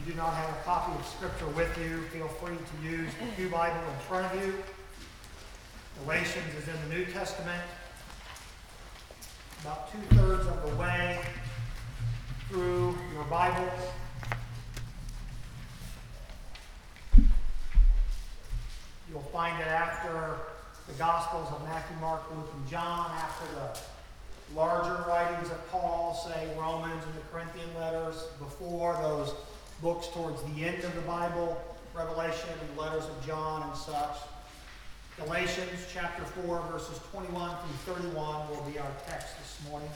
do not have a copy of Scripture with you, feel free to use the Pew Bible in front of you. Galatians is in the New Testament. About 2/3 of the way through your Bible. You'll find it after the Gospels of Matthew, Mark, Luke, and John, after the larger writings of Paul, say Romans and the Corinthian letters, before those books towards the end of the Bible, Revelation and the letters of John and such. Galatians chapter 4, verses 21 through 31 will be our text this morning.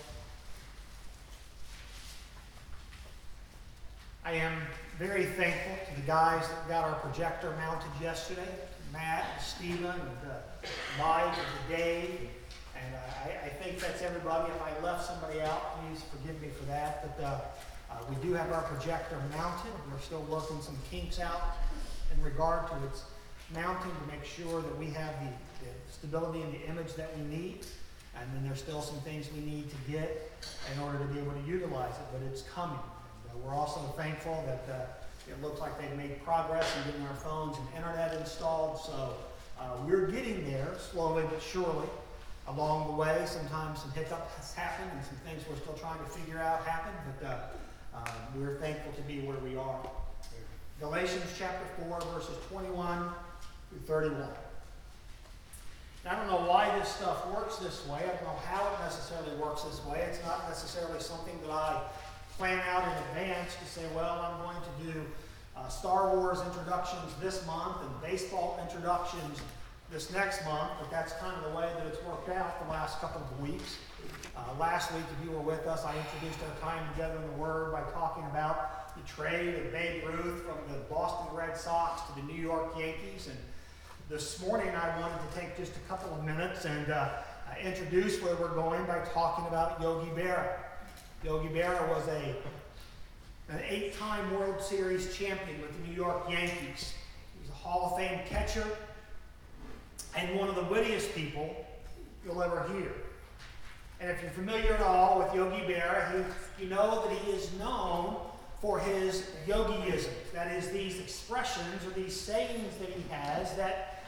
I am very thankful to the guys that got our projector mounted yesterday, Matt, and Stephen, and Mike, and Dave. And I think that's everybody. If I left somebody out, please forgive me for that. But we do have our projector mounted. We're still working some kinks out in regard to its mounting to make sure that we have the stability and the image that we need. And then there's still some things we need to get in order to be able to utilize it, but it's coming. And we're also thankful that it looks like they've made progress in getting our phones and internet installed. So we're getting there slowly but surely. Along the way, sometimes some hiccups happen and some things we're still trying to figure out happen, but we're thankful to be where we are. Galatians chapter 4, verses 21 through 31. Now, I don't know why this stuff works this way. I don't know how it necessarily works this way. It's not necessarily something that I plan out in advance to say, well, I'm going to do Star Wars introductions this month and baseball introductions this next month, but that's kind of the way that it's worked out the last couple of weeks. Last week, if you were with us, I introduced our time together in the Word by talking about the trade of Babe Ruth from the Boston Red Sox to the New York Yankees. And this morning, I wanted to take just a couple of minutes and introduce where we're going by talking about Yogi Berra. Yogi Berra was an 8-time World Series champion with the New York Yankees. He was a Hall of Fame catcher and one of the wittiest people you'll ever hear. And if you're familiar at all with Yogi Berra, you know that he is known for his yogiisms. That is, these expressions or these sayings that he has that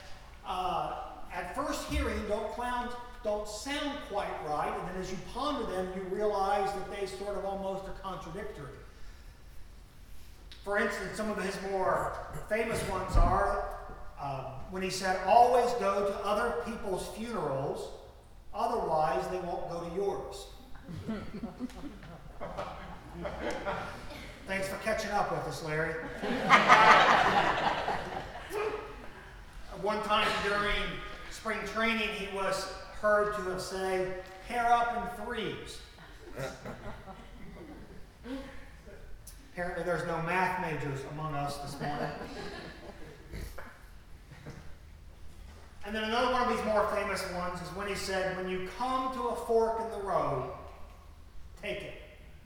at first hearing don't sound quite right, and then as you ponder them, you realize that they sort of almost are contradictory. For instance, some of his more famous ones are when he said, always go to other people's funerals, otherwise they won't go to yours. Thanks for catching up with us, Larry. One time during spring training, he was heard to have said, pair up in threes. Apparently there's no math majors among us this morning. And then another one of these more famous ones is when he said, when you come to a fork in the road, take it.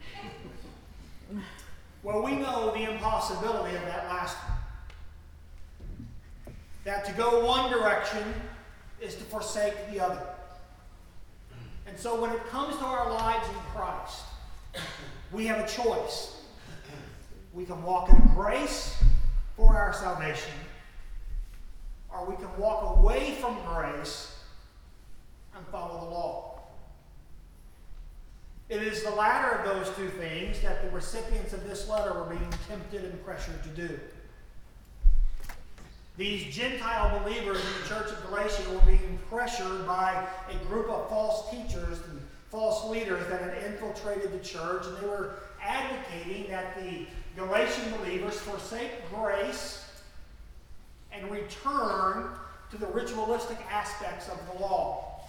Well, we know the impossibility of that last one. That to go one direction is to forsake the other. And so when it comes to our lives in Christ, we have a choice. We can walk in grace for our salvation, or we can walk away from grace and follow the law. It is the latter of those two things that the recipients of this letter were being tempted and pressured to do. These Gentile believers in the church of Galatia were being pressured by a group of false teachers and false leaders that had infiltrated the church, and they were advocating that the Galatian believers forsake grace and return to the ritualistic aspects of the law.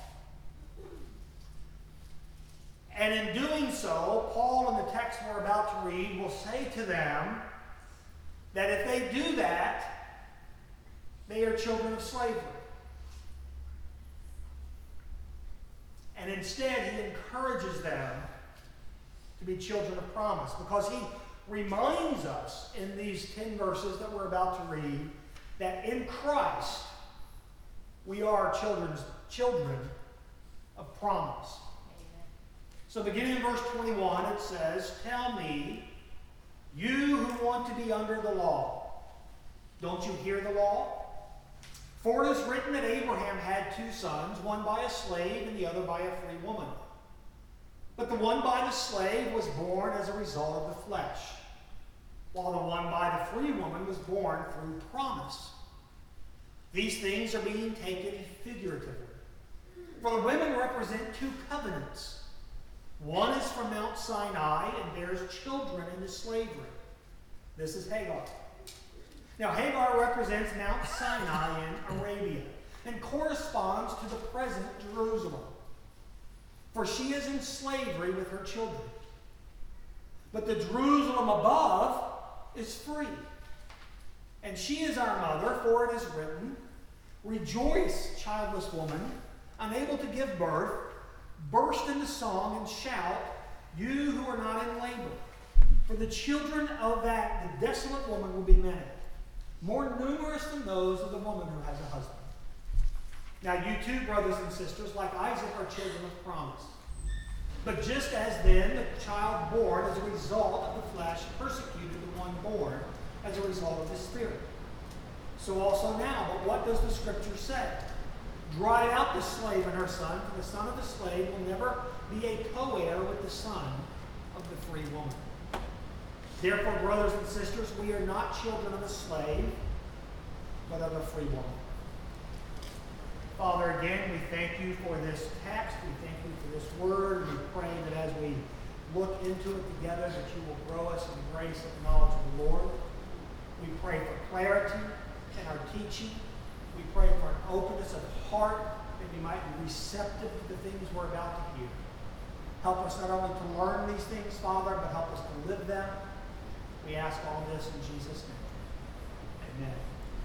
And in doing so, Paul in the text we're about to read will say to them that if they do that, they are children of slavery. And instead, he encourages them to be children of promise, because he reminds us in these 10 verses that we're about to read that in Christ we are children of promise. Amen. So beginning in verse 21, it says, tell me, you who want want to be under the law. Don't you hear the law? For it is written that Abraham had 2 sons, one by a slave and the other by a free woman. But the one by the slave was born as a result of the flesh, while the one by the free woman was born through promise. These things are being taken figuratively. For the women represent 2 covenants. One is from Mount Sinai and bears children into slavery. This is Hagar. Now, Hagar represents Mount Sinai in Arabia and corresponds to the present Jerusalem, for she is in slavery with her children. But the Jerusalem above is free, and she is our mother, for it is written, "Rejoice, childless woman, unable to give birth, burst into song and shout, you who are not in labor. For the children of the desolate woman will be many, more numerous than those of the woman who has a husband." Now you too, brothers and sisters, like Isaac, are children of promise. But just as then the child born as a result of the flesh persecuted the one born as a result of the Spirit, so also now. But what does the Scripture say? Drive out the slave and her son, for the son of the slave will never be a co-heir with the son of the free woman. Therefore, brothers and sisters, we are not children of a slave, but of a free woman. Father, again, we thank you for this text. We thank you for this word. We pray that as we look into it together, that you will grow us in the grace and knowledge of the Lord. We pray for clarity in our teaching. We pray for an openness of heart that we might be receptive to the things we're about to hear. Help us not only to learn these things, Father, but help us to live them. We ask all this in Jesus' name. Amen.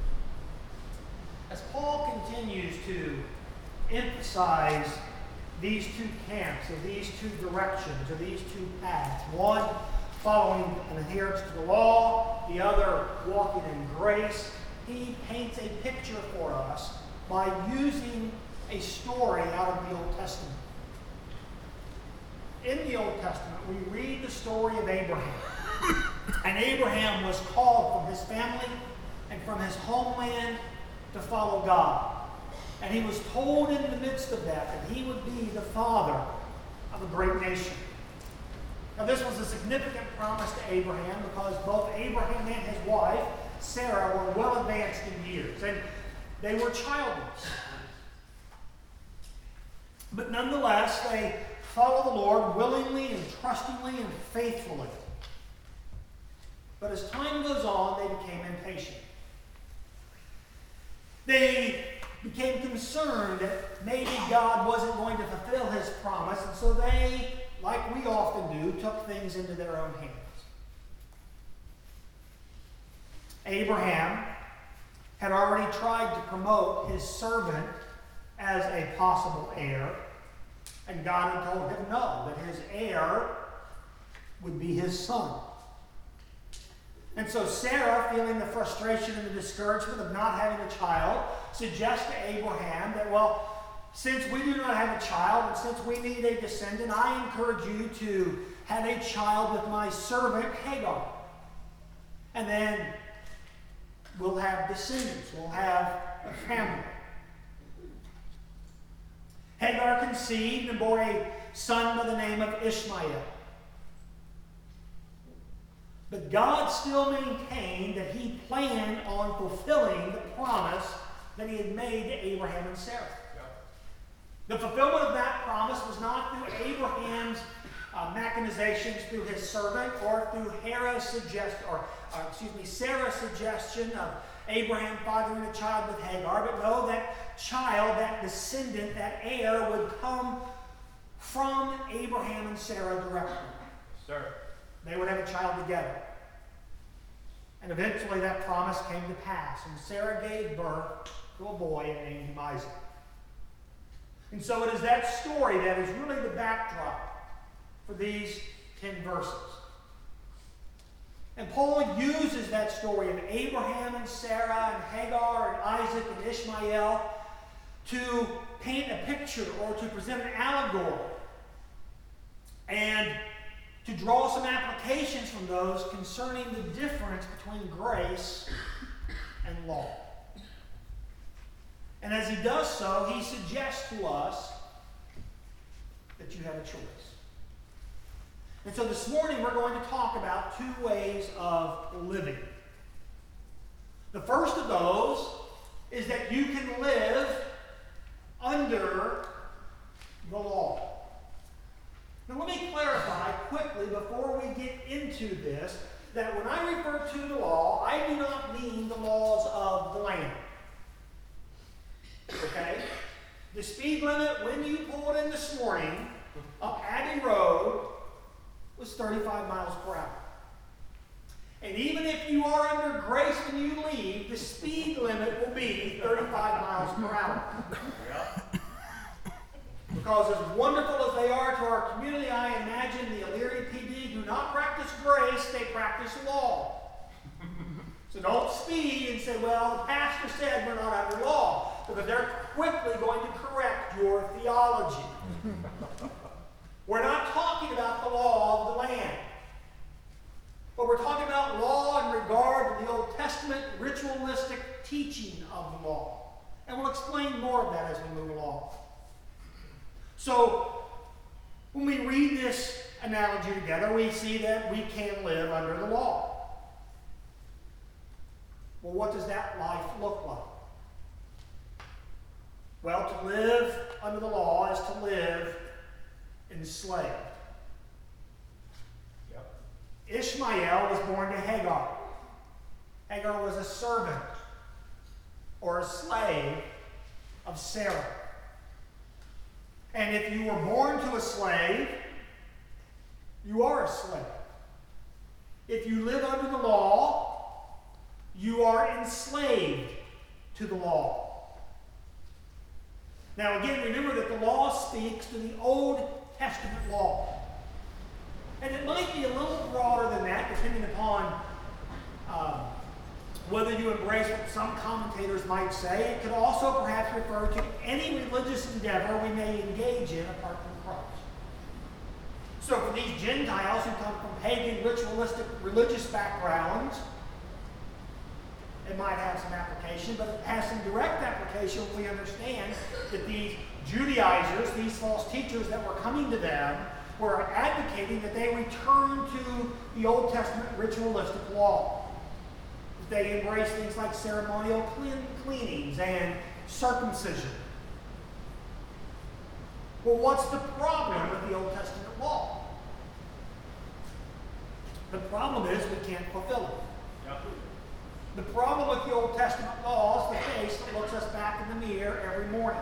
As Paul continues to emphasize these 2 camps, or these 2 directions, or these 2 paths, one following an adherence to the law, the other walking in grace, he paints a picture for us by using a story out of the Old Testament. In the Old Testament, we read the story of Abraham. And Abraham was called from his family and from his homeland to follow God. And he was told in the midst of that he would be the father of a great nation. Now, this was a significant promise to Abraham because both Abraham and his wife, Sarah, were well advanced in years, and they were childless. But nonetheless, they followed the Lord willingly and trustingly and faithfully. But as time goes on, they became impatient. They became concerned that maybe God wasn't going to fulfill his promise, and so they, like we often do, took things into their own hands. Abraham had already tried to promote his servant as a possible heir, and God had told him no, that his heir would be his son. And so Sarah, feeling the frustration and the discouragement of not having a child, suggests to Abraham that, well, since we do not have a child and since we need a descendant, I encourage you to have a child with my servant Hagar. And then we'll have descendants. We'll have a family. Hagar conceived and bore a son by the name of Ishmael. But God still maintained that he planned on fulfilling the promise that he had made to Abraham and Sarah. The fulfillment of that promise was not through Abraham's machinations through his servant or through Sarah's suggestion of Abraham fathering a child with Hagar, but no, that child, that descendant, that heir would come from Abraham and Sarah directly. Sir. They would have a child together. And eventually that promise came to pass. And Sarah gave birth to a boy and named him Isaac. And so it is that story that is really the backdrop for these 10 verses. And Paul uses that story of Abraham and Sarah and Hagar and Isaac and Ishmael to paint a picture or to present an allegory and to draw some applications from those concerning the difference between grace and law. And as he does so, he suggests to us that you have a choice. And so this morning we're going to talk about two ways of living. The first of those is that you can live under the law. Now let me clarify quickly before we get into this that when I refer to the law, I do not mean the laws of the land. Okay? The speed limit when you pulled in this morning up Abbey Road was 35 miles per hour. And even if you are under grace when you leave, the speed limit will be 35 miles per hour. Because as wonderful as they are to our community, I imagine the Elyria PD do not practice grace, they practice law. So don't speed and say, well, the pastor said we're not under law, because they're quickly going to correct your theology. We're not talking about the law of the land. But we're talking about law in regard to the Old Testament ritualistic teaching of the law. And we'll explain more of that as we move along. So, when we read this analogy together, we see that we can live under the law. Well, what does that life look like? Well, to live under the law is to live enslaved. Yep. Ishmael was born to Hagar. Hagar was a servant or a slave of Sarah. And if you were born to a slave, you are a slave. If you live under the law, you are enslaved to the law. Now again, remember that the law speaks to the Old Testament law. And it might be a little broader than that, depending upon whether you embrace what some commentators might say. It could also perhaps refer to any religious endeavor we may engage in apart from Christ. So for these Gentiles who come from pagan, ritualistic, religious backgrounds, it might have some application, but it has some direct application when we understand that these Judaizers, these false teachers that were coming to them, were advocating that they return to the Old Testament ritualistic law. They embrace things like ceremonial cleanings and circumcision. Well, what's the problem with the Old Testament law? The problem is we can't fulfill it. Yep. The problem with the Old Testament law is the face that looks us back in the mirror every morning.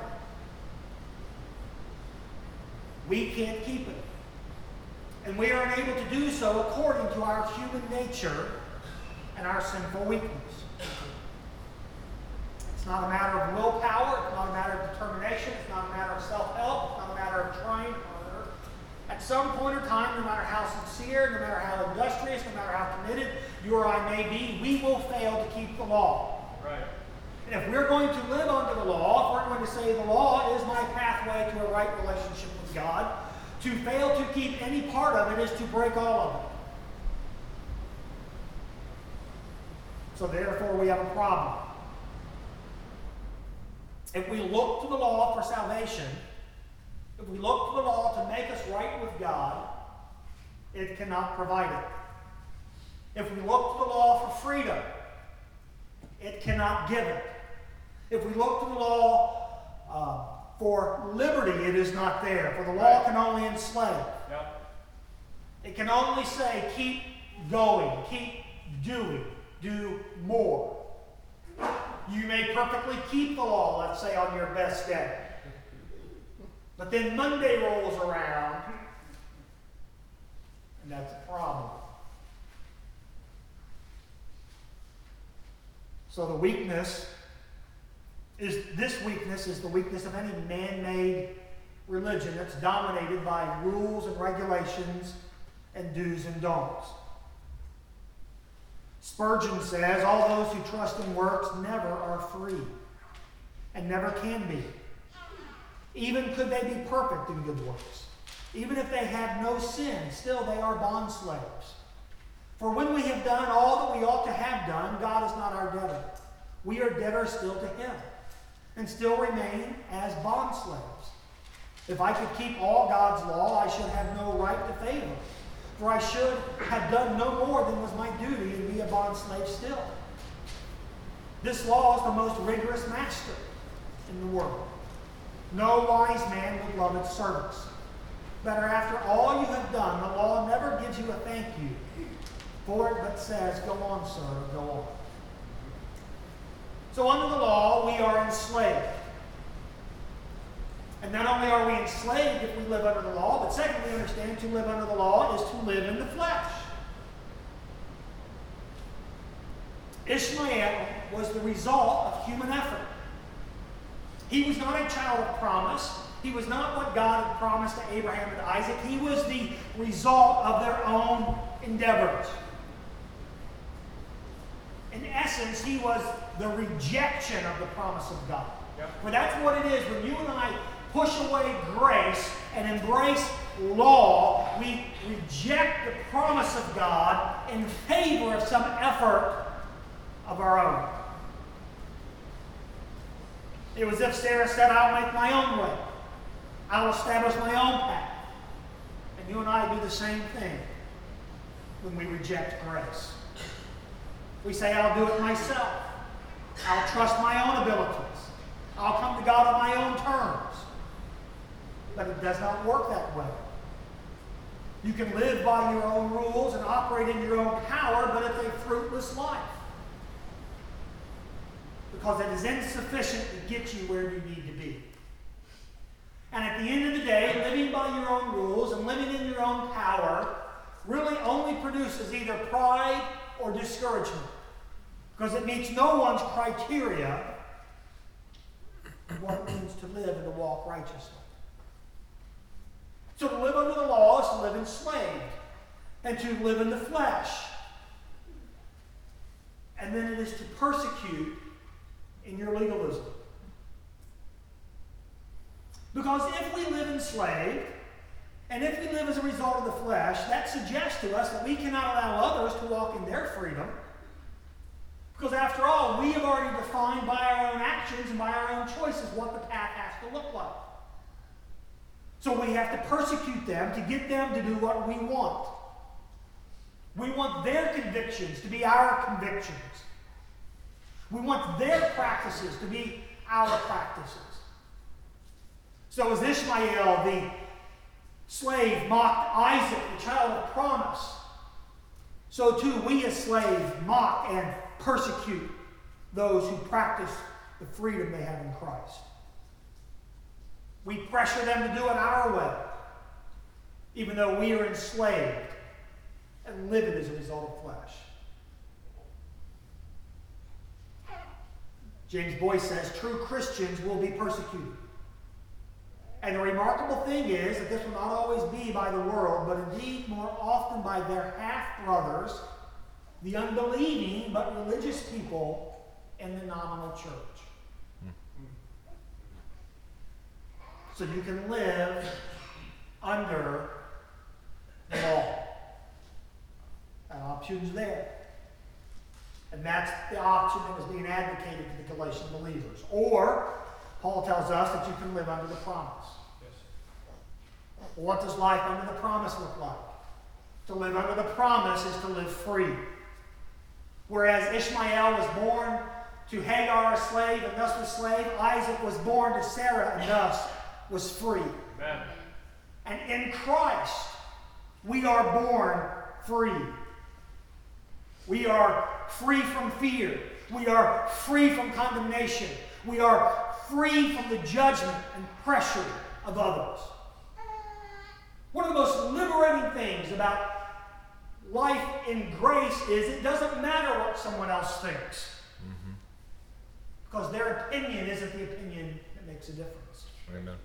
We can't keep it. And we are unable to do so according to our human nature and our sinful weakness. It's not a matter of willpower, it's not a matter of determination, it's not a matter of self-help, it's not a matter of trying harder. At some point in time, no matter how sincere, no matter how industrious, no matter how committed you or I may be, we will fail to keep the law. Right. And if we're going to live under the law, if we're going to say the law is my pathway to a right relationship with God, to fail to keep any part of it is to break all of it. So therefore we have a problem. If we look to the law for salvation, if we look to the law to make us right with God, it cannot provide it. If we look to the law for freedom, it cannot give it. If we look to the law for liberty, it is not there. For the law can only enslave. Yep. It can only say, keep going, keep doing. Do more. You may perfectly keep the law, let's say, on your best day. But then Monday rolls around, and that's a problem. So the weakness is the weakness of any man-made religion that's dominated by rules and regulations and do's and don'ts. Spurgeon says, all those who trust in works never are free, and never can be. Even could they be perfect in good works. Even if they have no sin, still they are bond slaves. For when we have done all that we ought to have done, God is not our debtor. We are debtors still to him, and still remain as bond slaves. If I could keep all God's law, I should have no right to favor. For I should have done no more than was my duty and be a bond slave still. This law is the most rigorous master in the world. No wise man would love its servants. Better, after all you have done, the law never gives you a thank you for it, but says, go on, sir, go on. So under the law, we are enslaved. And not only are we enslaved if we live under the law, but secondly, understand to live under the law is to live in the flesh. Ishmael was the result of human effort. He was not a child of promise. He was not what God had promised to Abraham and Isaac. He was the result of their own endeavors. In essence, he was the rejection of the promise of God. Yep. For that's what it is. When you and I push away grace and embrace law, we reject the promise of God in favor of some effort of our own. It was as if Sarah said, I'll make my own way. I'll establish my own path. And you and I do the same thing when we reject grace. We say, I'll do it myself. I'll trust my own abilities. I'll come to God on my own terms. But it does not work that way. You can live by your own rules and operate in your own power, but it's a fruitless life. Because it is insufficient to get you where you need to be. And at the end of the day, living by your own rules and living in your own power really only produces either pride or discouragement. Because it meets no one's criteria of what it means to live and to walk righteously. So to live under the law is to live enslaved and to live in the flesh. And then it is to persecute in your legalism. Because if we live enslaved, and if we live as a result of the flesh, that suggests to us that we cannot allow others to walk in their freedom. Because after all, we have already defined by our own actions and by our own choices what the path has to look like. So we have to persecute them to get them to do what we want. We want their convictions to be our convictions. We want their practices to be our practices. So as Ishmael, the slave, mocked Isaac, the child of promise, so too we as slaves mock and persecute those who practice the freedom they have in Christ. We pressure them to do it our way, even though we are enslaved and live it as a result of flesh. James Boyce says, true Christians will be persecuted. And the remarkable thing is that this will not always be by the world, but indeed more often by their half-brothers, the unbelieving but religious people in the nominal church. So you can live under the law. That option's there. And that's the option that was being advocated to the Galatian believers. Or, Paul tells us that you can live under the promise. Yes. What does life under the promise look like? To live under the promise is to live free. Whereas Ishmael was born to Hagar, a slave, and thus was slave, Isaac was born to Sarah, and thus was free. Amen. And in Christ, we are born free. We are free from fear. We are free from condemnation. We are free from the judgment and pressure of others. One of the most liberating things about life in grace is it doesn't matter what someone else thinks. Mm-hmm. Because their opinion isn't the opinion that makes a difference. Amen.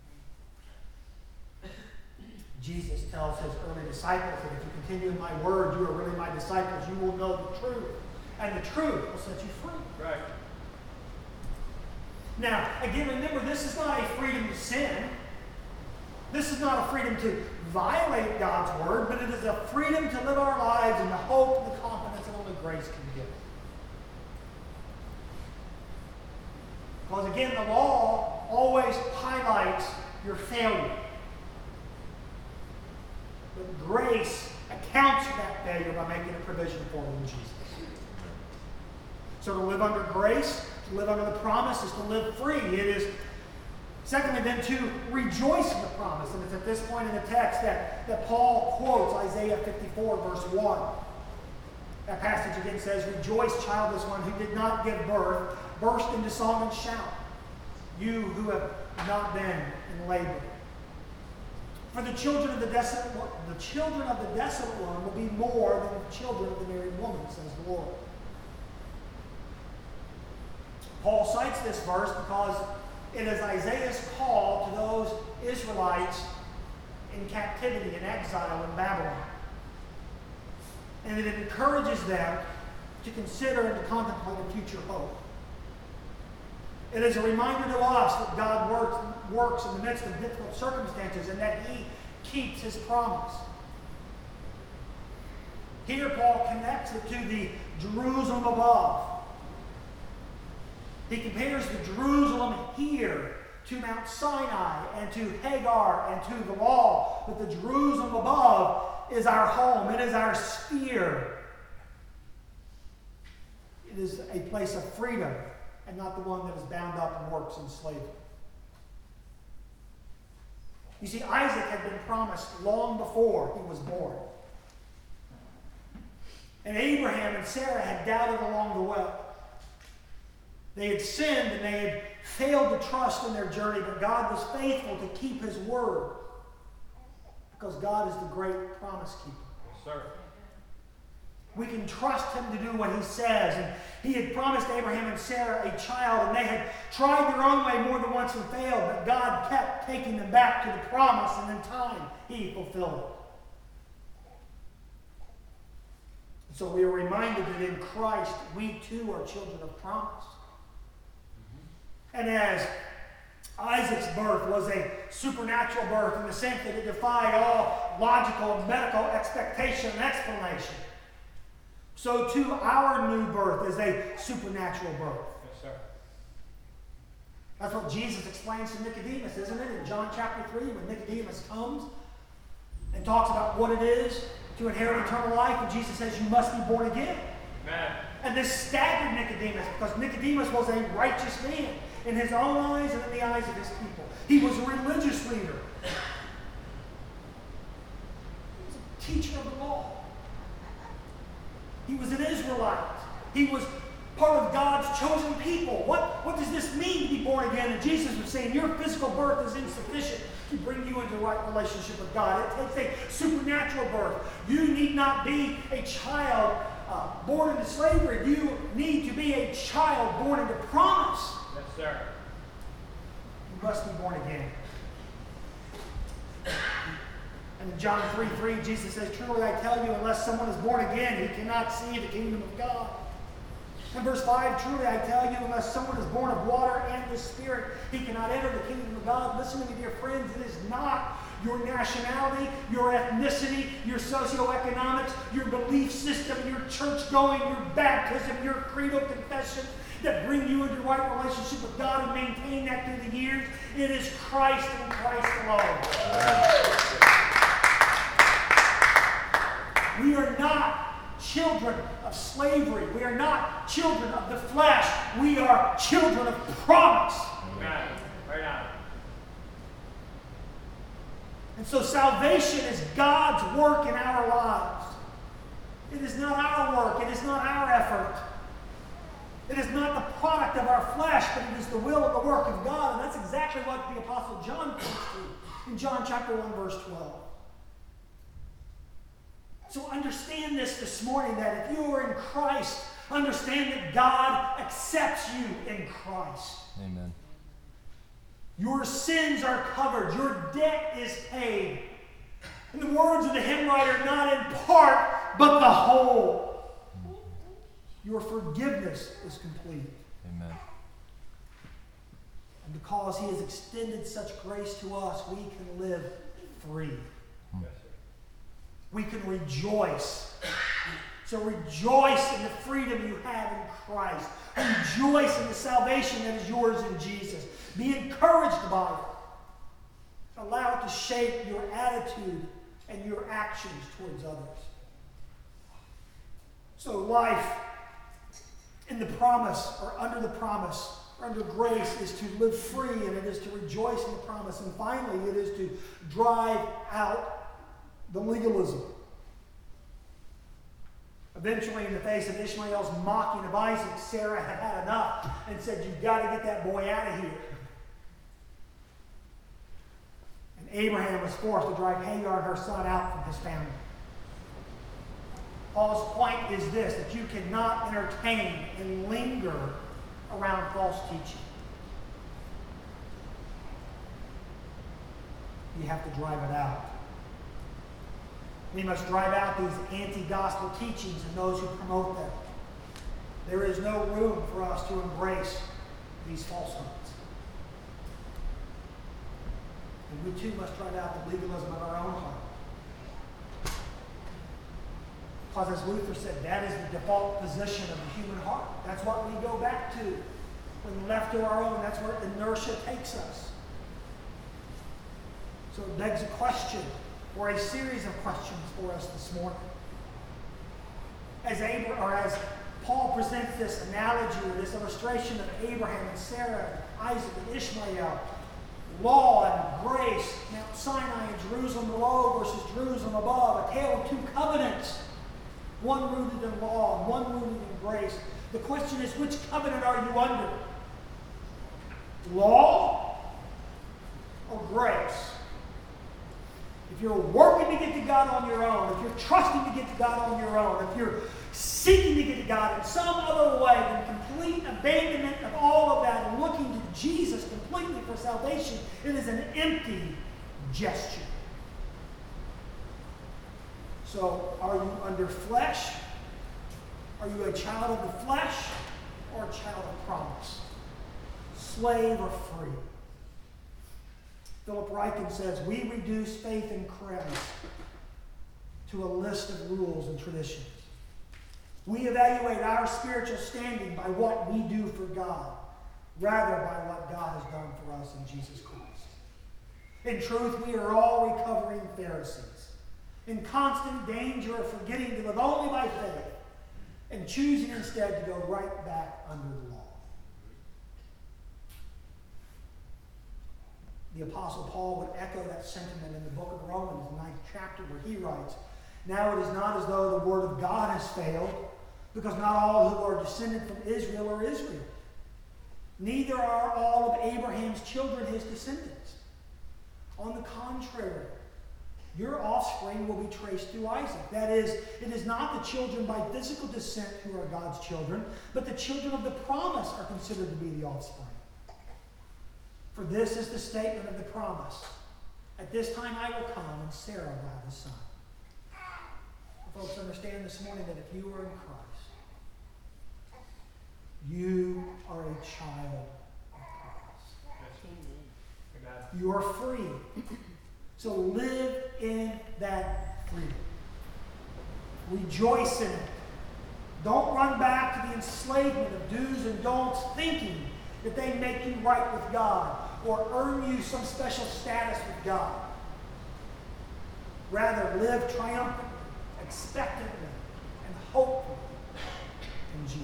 Jesus tells his early disciples that if you continue in my word, you are really my disciples. You will know the truth. And the truth will set you free. Right. Now, again, remember, this is not a freedom to sin. This is not a freedom to violate God's word, but it is a freedom to live our lives in the hope and the confidence that only grace can give. Because again, the law always highlights your failure. But grace accounts for that failure by making a provision for it in Jesus. So to live under grace, to live under the promise, is to live free. It is, secondly, then to rejoice in the promise. And it's at this point in the text that Paul quotes Isaiah 54, verse 1. That passage again says, "Rejoice, childless one who did not give birth, burst into song and shout, you who have not been in labor. For the children of the desolate one will be more than the children of the married woman, says the Lord." Paul cites this verse because it is Isaiah's call to those Israelites in captivity, in exile in Babylon. And it encourages them to consider and to contemplate a future hope. It is a reminder to us that God works in the midst of difficult circumstances and that He keeps His promise. Here Paul connects it to the Jerusalem above. He compares the Jerusalem here to Mount Sinai and to Hagar and to the law. But the Jerusalem above is our home. It is our sphere. It is a place of freedom and not the one that is bound up and works in slavery. You see, Isaac had been promised long before he was born. And Abraham and Sarah had doubted along the way. They had sinned and they had failed to trust in their journey, but God was faithful to keep His word. Because God is the great promise keeper. Yes, sir. We can trust Him to do what He says. And He had promised Abraham and Sarah a child, and they had tried their own way more than once and failed, but God kept taking them back to the promise, and in time He fulfilled it. So we are reminded that in Christ we too are children of promise. And as Isaac's birth was a supernatural birth in the sense that it defied all logical and medical expectation and explanation, so too our new birth is a supernatural birth. Yes, sir. That's what Jesus explains to Nicodemus, isn't it? In John chapter 3, when Nicodemus comes and talks about what it is to inherit eternal life, and Jesus says, you must be born again. Amen. And this staggered Nicodemus, because Nicodemus was a righteous man in his own eyes and in the eyes of his people. He was a religious leader. He was a teacher of the law. He was an Israelite. He was part of God's chosen people. What does this mean to be born again? And Jesus was saying, your physical birth is insufficient to bring you into the right relationship with God. It takes a supernatural birth. You need not be a child born into slavery. You need to be a child born into promise. Yes, sir. You must be born again. And in John 3:3, Jesus says, truly I tell you, unless someone is born again, he cannot see the kingdom of God. In verse 5, truly I tell you, unless someone is born of water and the Spirit, he cannot enter the kingdom of God. Listen to me, dear friends, it is not your nationality, your ethnicity, your socioeconomics, your belief system, your church going, your baptism, your credo confession that bring you into the right relationship with God and maintain that through the years. It is Christ and Christ alone. We are not children of slavery. We are not children of the flesh. We are children of promise. Amen. Right on. And so salvation is God's work in our lives. It is not our work. It is not our effort. It is not the product of our flesh, but it is the will and the work of God. And that's exactly what the Apostle John points to in John chapter 1, verse 12. So understand this morning, that if you are in Christ, understand that God accepts you in Christ. Amen. Your sins are covered. Your debt is paid. In the words of the hymn writer, not in part, but the whole. Your forgiveness is complete. Amen. And because He has extended such grace to us, we can live free. Yes, sir. We can rejoice. So rejoice in the freedom you have in Christ. Rejoice in the salvation that is yours in Jesus. Be encouraged by it. Allow it to shape your attitude and your actions towards others. So life in the promise, or under the promise, or under grace, is to live free, and it is to rejoice in the promise. And finally, it is to drive out the legalism. Eventually, in the face of Ishmael's mocking of Isaac, Sarah had had enough and said, "You've got to get that boy out of here." And Abraham was forced to drive Hagar and her son out from his family. Paul's point is this, that you cannot entertain and linger around false teaching. You have to drive it out. We must drive out these anti-gospel teachings and those who promote them. There is no room for us to embrace these falsehoods. And we too must drive out the legalism of our own heart. Because as Luther said, that is the default position of the human heart. That's what we go back to. When left to our own, that's where inertia takes us. So it begs a question, or a series of questions for us this morning. As Paul presents this analogy, or this illustration of Abraham and Sarah, Isaac and Ishmael, law and grace, Mount Sinai and Jerusalem below versus Jerusalem above, a tale of two covenants, one rooted in law and one rooted in grace. The question is, which covenant are you under? Law or grace? If you're working to get to God on your own, if you're trusting to get to God on your own, if you're seeking to get to God in some other way than complete abandonment of all of that and looking to Jesus completely for salvation, it is an empty gesture. So, are you under flesh? Are you a child of the flesh or a child of promise? Slave or free? Philip Ryken says, we reduce faith in Christ to a list of rules and traditions. We evaluate our spiritual standing by what we do for God, rather by what God has done for us in Jesus Christ. In truth, we are all recovering Pharisees, in constant danger of forgetting to live only by faith and choosing instead to go right back under the law. The Apostle Paul would echo that sentiment in the book of Romans, the 9th chapter, where he writes, "Now it is not as though the word of God has failed, because not all who are descended from Israel are Israel. Neither are all of Abraham's children his descendants. On the contrary, your offspring will be traced through Isaac. That is, it is not the children by physical descent who are God's children, but the children of the promise are considered to be the offspring. For this is the statement of the promise. At this time I will come, and Sarah will have a son." Folks, understand this morning that if you are in Christ, you are a child of Christ. Amen. You are free. So live in that freedom. Rejoice in it. Don't run back to the enslavement of do's and don'ts, thinking that they make you right with God or earn you some special status with God. Rather, live triumphantly, expectantly, and hopefully in Jesus.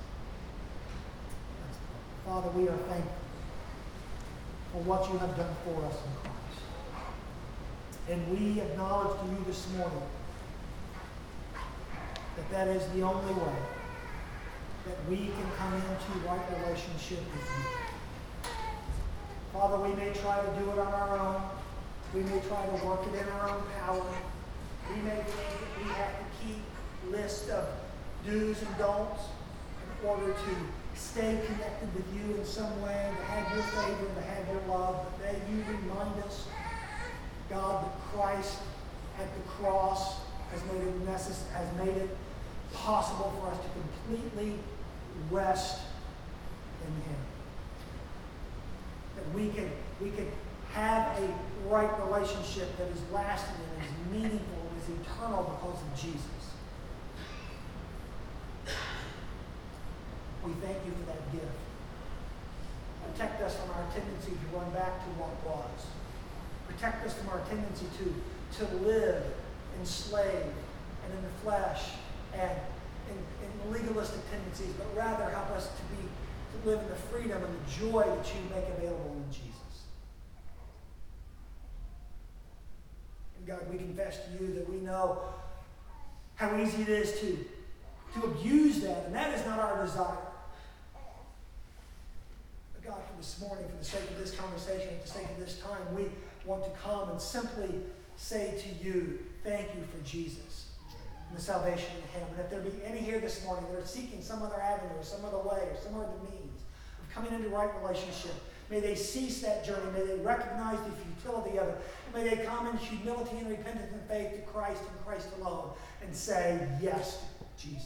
Let's pray. Father, we are thankful for what you have done for us in Christ. And we acknowledge to you this morning that that is the only way that we can come into right relationship with you. Father, we may try to do it on our own. We may try to work it in our own power. We may think that we have to keep lists of do's and don'ts in order to stay connected with you in some way, to have your favor, to have your love. But may you remind us, God, that Christ at the cross has made it possible for us to completely rest in him. And we can have a right relationship that is lasting and is meaningful and is eternal because of Jesus. We thank you for that gift. Protect us from our tendency to run back to what was. Protect us from our tendency to live enslaved and in the flesh and in legalistic tendencies, but rather help us to live in the freedom and the joy that you make available in Jesus. And God, we confess to you that we know how easy it is to abuse that, and that is not our desire. But God, for this morning, for the sake of this conversation, for the sake of this time, we want to come and simply say to you, thank you for Jesus and the salvation in heaven. If there be any here this morning that are seeking some other avenue or some other way or some other means of coming into right relationship, may they cease that journey. May they recognize the futility of it. And may they come in humility and repentance and faith to Christ and Christ alone and say yes to Jesus.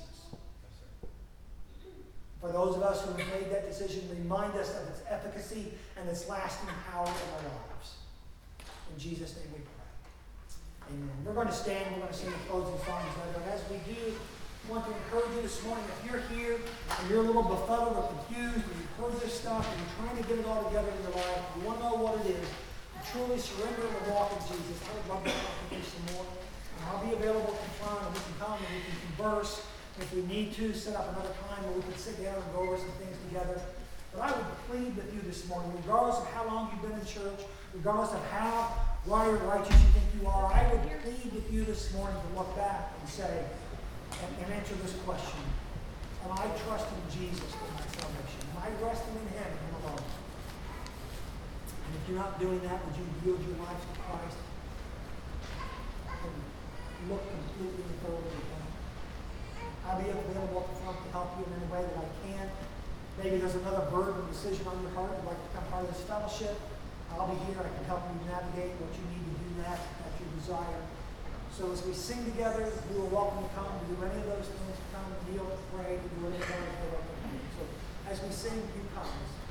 For those of us who have made that decision, remind us of its efficacy and its lasting power in our lives. In Jesus' name we pray. Amen. We're going to stand. We're going to sing the closing songs later. And as we do, I want to encourage you this morning, if you're here and you're a little befuddled or confused and you've heard this stuff and you're trying to get it all together in your life, you want to know what it is, to truly surrender and walk with Jesus, I would love to talk with you some more. And I'll be available at the front, and we can come and we can converse. If we need to, set up another time where we can sit down and go over some things together. But I would plead with you this morning, regardless of how long you've been in church, regardless of how right or righteous you think you are, I would plead with you this morning to look back and say, and answer this question. Am I trusting Jesus for my salvation? Am I resting in Him and Him alone? And if you're not doing that, would you yield your life to Christ and look completely and thoroughly at Him? I'll be available at the front to help you in any way that I can. Maybe there's another burden or decision on your heart you'd like to become part of this fellowship. I'll be here. I can help you navigate what you need to do next. That's your desire. So as we sing together, you are welcome to come to do any of those things. To come and kneel and pray, to do whatever you want to do. So as we sing, you come.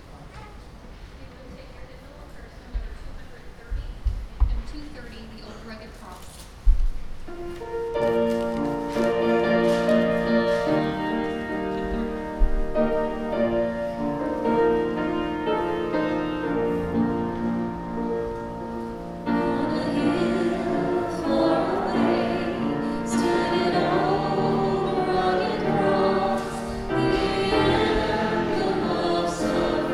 And 230, the Old Rugged Cross. Of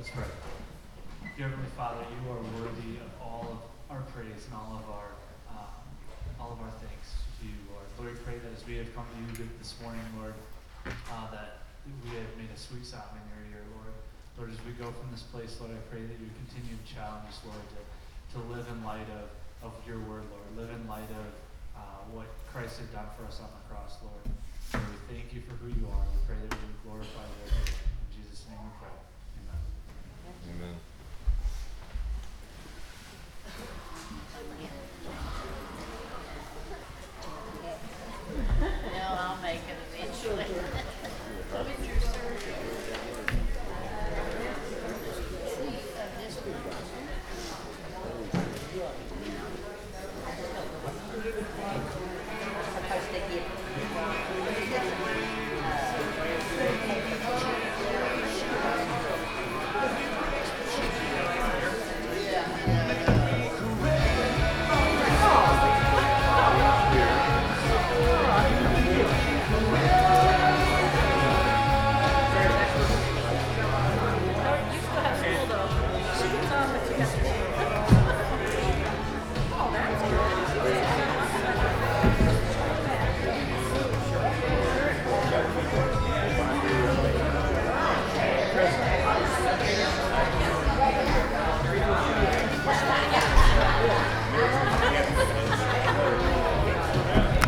Let's pray. Dear Heavenly Father, you are worthy of all of our praise and all of our thanks to you, Lord. Lord, we pray that as we have come to you this morning, Lord, that we have made a sweet sound in your ear, Lord. Lord, as we go from this place, Lord, I pray that you continue to challenge us, Lord, to live in light of your word, Lord. Live in light of what Christ had done for us on the cross, Lord. Lord, we thank you for who you are. We pray that you glorify your name. In Jesus' name we pray.